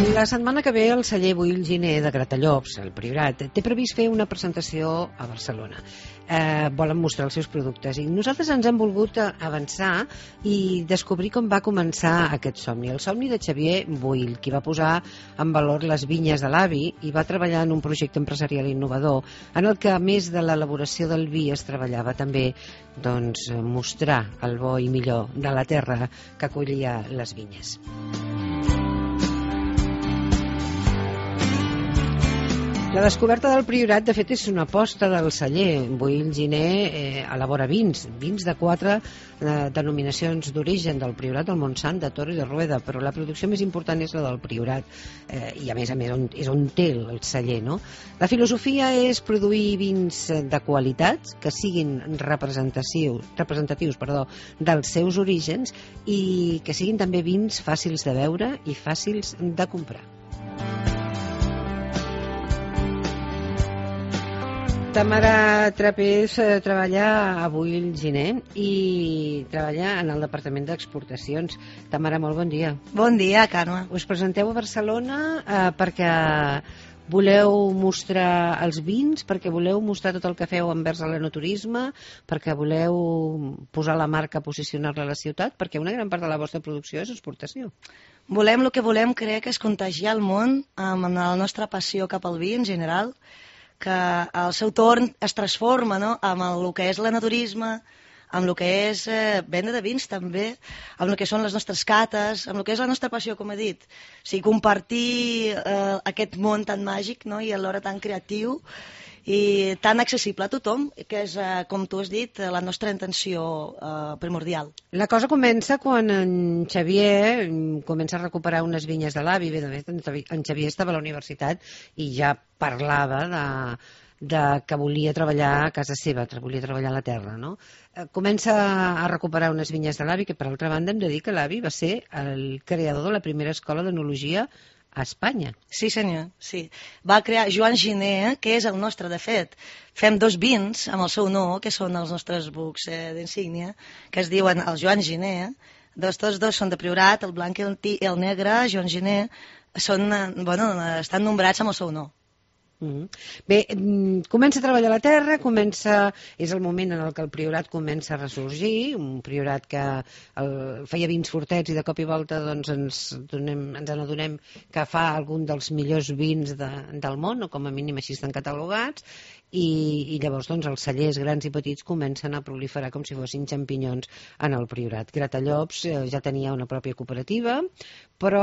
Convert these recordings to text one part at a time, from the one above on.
La setmana que ve el celler Boïl Giner de Gratallops, el Priorat, té previst fer una presentació a Barcelona. Volen mostrar els seus productes i nosaltres ens hem volgut avançar i descobrir com va començar aquest somni. El somni de Xavier Boïl, qui va posar en valor les vinyes de l'avi i va treballar en un projecte empresarial innovador en el que, a més de l'elaboració del vi, es treballava també mostrar el bo i millor de la terra que acollia les vinyes. La descoberta del Priorat, de fet, és una aposta del celler. Boïl Giner elabora vins de 4 denominacions d'origen, del Priorat, del Montsant, de Toro i de Rueda, però la producció més important és la del Priorat, i a més és on té el celler, no? La filosofia és produir vins de qualitat, que siguin representatius dels seus orígens i que siguin també vins fàcils de beure i fàcils de comprar. Tamara Trapés treballa a Boïl Giner i treballa en el Departament d'Exportacions. Tamara, molt bon dia. Bon dia, Carme. Us presenteu a Barcelona perquè voleu mostrar els vins, perquè voleu mostrar tot el que feu envers l'enoturisme, perquè voleu posar la marca, posicionar-la a la ciutat, perquè una gran part de la vostra producció és exportació. El que volem, crec, és contagiar el món amb la nostra passió cap al vi en general, que al seu torn es transforma, no?, amb el que és l'enoturisme, amb el que és venda de vins també, amb el que són les nostres cates, amb el que és la nostra passió, com he dit. O sigui, compartir aquest món tan màgic, no?, i alhora tan creatiu i tan accessible a tothom, que és, com tu has dit, la nostra intenció primordial. La cosa comença quan en Xavier comença a recuperar unes vinyes de l'avi. Bé, de fet, en Xavier estava a la universitat i ja parlava de que volia treballar a casa seva, volia treballar a la terra, no? Comença a recuperar unes vinyes de l'avi, que per altra banda hem de dir que l'avi va ser el creador de la primera escola d'enologia a Espanya. Sí, senyor, sí. Va crear Joan Giner, que és el nostre, de fet. Fem 2 vins amb el seu nom, que són els nostres bucs d'insígnia, que es diuen el Joan Giner. Tots 2 són de Priorat, el blanc i el negre, Joan Giner, estan nombrats amb el seu nom. Bé, comença a treballar a la terra, és el moment en què el Priorat comença a ressorgir, un Priorat que feia vins fortets i de cop i volta ens adonem que fa algun dels millors vins del món, o com a mínim així estan catalogats, i llavors els cellers grans i petits comencen a proliferar com si fossin xampinyons en el Priorat. Gratallops ja tenia una pròpia cooperativa, però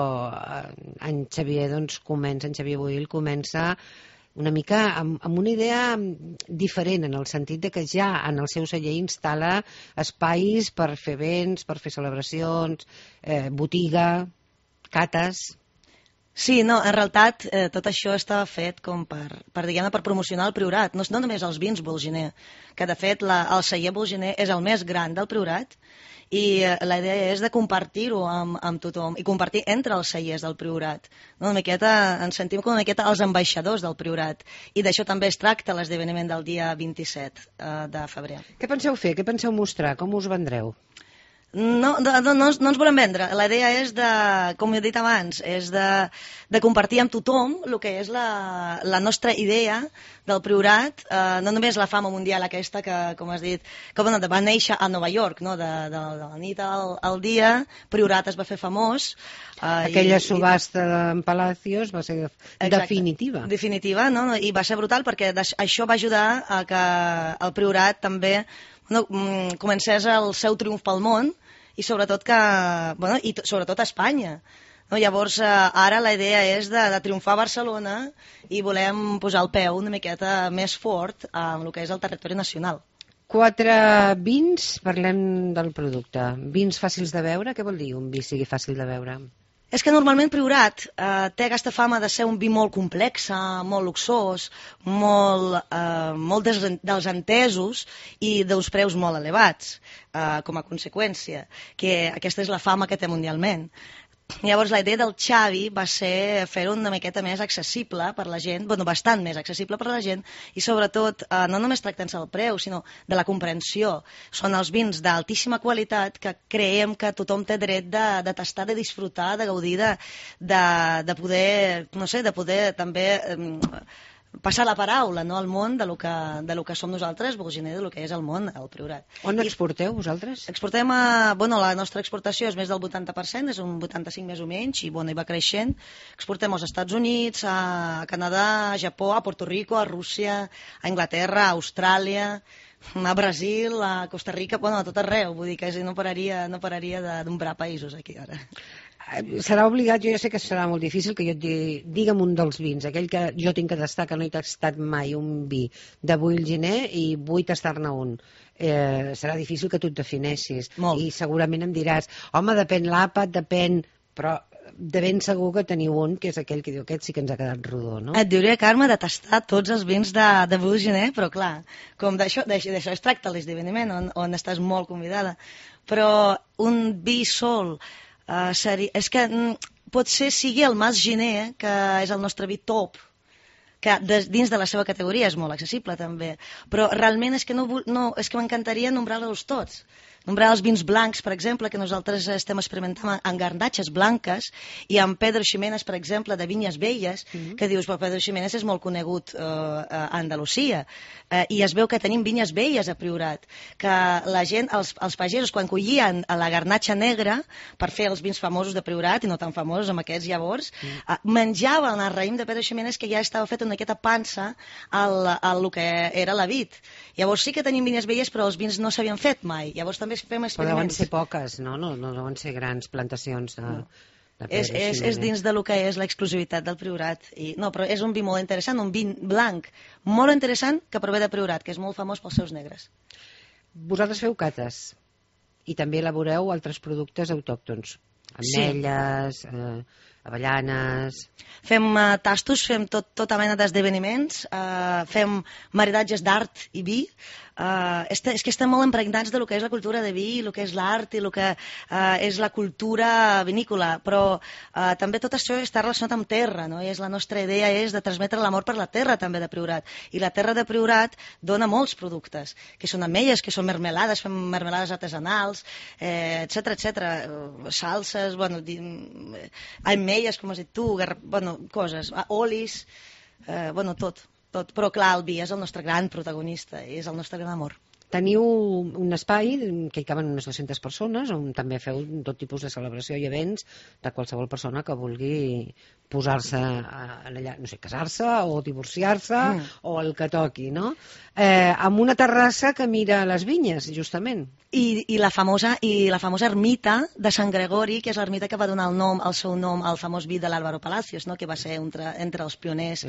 en Xavier Boïl comença una mica amb una idea diferent, en el sentit de que ja en el seu celler instal·la espais per fer vents, per fer celebracions, botiga, cates. Sí, no, en realitat tot això estava fet com per promocionar el Priorat, no només els vins Boïl Giner, que de fet el celler Boïl Giner és el més gran del Priorat i la idea és de compartir-ho amb tothom i compartir entre els cellers del Priorat. Ens sentim com una miqueta els ambaixadors del Priorat i d'això també es tracta l'esdeveniment del dia 27 de febrer. Què penseu fer? Què penseu mostrar? Com us vendreu? No ens volem vendre. La idea és com he dit abans, és de compartir amb tothom el que és la nostra idea del Priorat, no només la fama mundial aquesta que, com has dit, que va néixer a Nova York, no? de la nit al dia, Priorat es va fer famós. Aquella subhasta en Palacios va ser definitiva. Definitiva, no? I va ser brutal perquè això va ajudar a que el Priorat també comencés el seu triomf pel món i sobretot a Espanya. Llavors, ara la idea és de triomfar a Barcelona i volem posar el peu una miqueta més fort amb el que és el territori nacional. 4 vins, parlem del producte. Vins fàcils de beure, què vol dir un vi sigui fàcil de beure? És que normalment Priorat té aquesta fama de ser un vi molt complex, molt luxós, molt dels entesos i d'uns preus molt elevats, com a conseqüència, que aquesta és la fama que té mundialment. Llavors la idea del Xavi va ser fer-ho una miqueta més accessible per la gent, bueno, bastant més accessible per la gent, i sobretot no només tractant-se del preu, sinó de la comprensió. Són els vins d'altíssima qualitat que creiem que tothom té dret de tastar, de disfrutar, de gaudir, de poder, no sé, de poder també passar la paraula, no, al món de lo que som nosaltres, Bourgener, de lo que és el món, el Priorat. On exporteu, vosaltres? Exportem bueno, la nostra exportació és més del 80%, és un 85% més o menys, i bueno, hi va creixent. Exportem als Estats Units, a Canadà, a Japó, a Puerto Rico, a Rússia, a Anglaterra, a Austràlia, a Brasil, a Costa Rica, bueno, a tot arreu, vull dir que no pararia d'ombrar països aquí ara. Serà obligat, jo ja sé que serà molt difícil que jo et digue'm un dels vins, aquell que jo tinc que tastar, que no he tastat mai un vi de Bourgener i vull tastar-ne un. Serà difícil que tu et definessis. Molt. I segurament em diràs, home, depèn l'àpat, depèn... Però de ben segur que teniu un, que és aquell que diu, aquest sí que ens ha quedat rodó, no? Et diria, Carme, de tastar tots els vins de Bourgener, però clar, com d'això es tracta l'esdeveniment, on estàs molt convidada. Però un vi sol... és que potser sigui el Mas Gener, que és el nostre vi top, que dins de la seva categoria és molt accessible també, però realment és que és que m'encantaria nombrar-los tots. Nombrar els vins blancs, per exemple, que nosaltres estem experimentant en garnatxes blanques, i amb Pedro Ximénez, per exemple, de Vinyes Velles, que dius, però Pedro Ximénez és molt conegut a Andalusia, i es veu que tenim Vinyes Velles a Priorat, que la gent, els pagesos, quan collien a la garnatxa negra per fer els vins famosos de Priorat, i no tan famosos amb aquests llavors, menjaven el raïm de Pedro Ximénez, que ja estava fet una miqueta pansa al que era la vid. Llavors sí que tenim Vinyes Velles, però els vins no s'havien fet mai. Llavors també fem experiments. Però deuen ser poques, no? No deuen ser grans plantacions de és dins de lo que és l'exclusivitat del Priorat. Però és un vi molt interessant, un vi blanc molt interessant que prové de Priorat, que és molt famós pels seus negres. Vosaltres feu cates i també elaboreu altres productes autòctons, ametlles, avellanes... Fem tastos, fem tota mena d'esdeveniments, fem maridatges d'art i vi. És que estem molt impregnats de lo que és la cultura de vi, el que és l'art i el que és la cultura vinícola, però també tot això està relacionat amb terra, no? I la nostra idea és de transmetre l'amor per la terra també de Priorat, i la terra de Priorat dona molts productes, que són ametlles, que són mermelades, fem mermelades artesanals, etc, salses, ametlles, com has dit tu, coses, olis, tot. Però clar, el vi és el nostre gran protagonista, és el nostre gran amor. Teniu un espai que hi caben unes 200 persones, on també feu tot tipus de celebració i events de qualsevol persona que vulgui posar-se allà, no sé, casar-se o divorciar-se o el que toqui, no? Amb una terrassa que mira les vinyes, justament. I la famosa ermita de Sant Gregori, que és l'ermita que va donar el seu nom al famós vi de l'Álvaro Palacios, no? Que va ser entre els pioners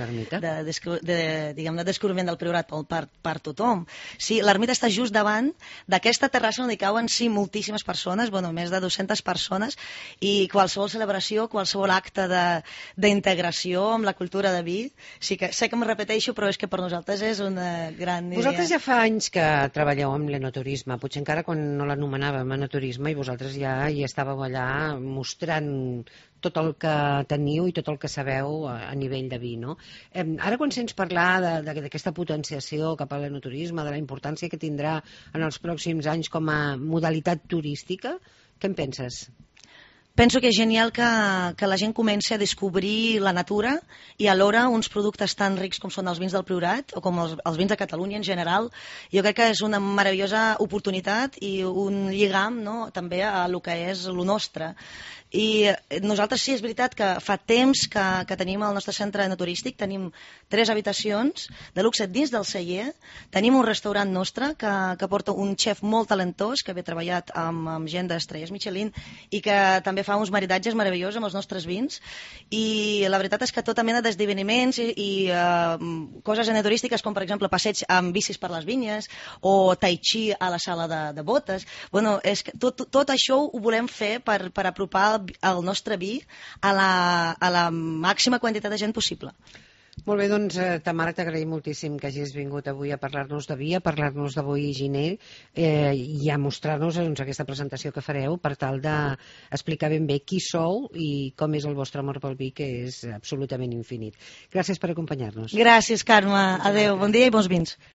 de descobriment del Priorat per tothom. Sí, l'ermita està just davant d'aquesta terrassa on hi cauen moltíssimes persones, més de 200 persones, i qualsevol celebració, qualsevol acte d'integració amb la cultura de vi. Sí que sé que em repeteixo, però és que per nosaltres és una gran idea. Vosaltres ja fa anys que treballeu amb l'enoturisme, potser encara quan no l'anomenàvem enoturisme, i vosaltres ja hi estàveu allà mostrant tot el que teniu i tot el que sabeu a nivell de vi, no? Ara quan sents parlar d'aquesta potenciació cap a l'enoturisme, de la importància que tindrà en els pròxims anys com a modalitat turística, què en penses? Penso que és genial que la gent comenci a descobrir la natura i alhora uns productes tan rics com són els vins del Priorat o com els vins de Catalunya en general. Jo crec que és una meravellosa oportunitat i un lligam, no?, també a el que és el nostre. I nosaltres sí, és veritat que fa temps que tenim el nostre centre enoturístic, tenim 3 habitacions de luxe dins del celler, tenim un restaurant nostre que porta un xef molt talentós que havia treballat amb gent d'estrelles Michelin i que també fa uns maridatges meravellosos amb els nostres vins, i la veritat és que tota mena d'esdeveniments i coses enoturístiques com per exemple passeig amb bicis per les vinyes o tai chi a la sala de botes, és que tot això ho volem fer per apropar el nostre vi a la màxima quantitat de gent possible. Molt bé, doncs, Tamara, t'agraïm moltíssim que hagis vingut avui a parlar-nos de vi, a parlar-nos de Boí i Giner i a mostrar-nos aquesta presentació que fareu per tal d'explicar ben bé qui sou i com és el vostre amor pel vi, que és absolutament infinit. Gràcies per acompanyar-nos. Gràcies, Carme. Adéu, bon dia i bons vins.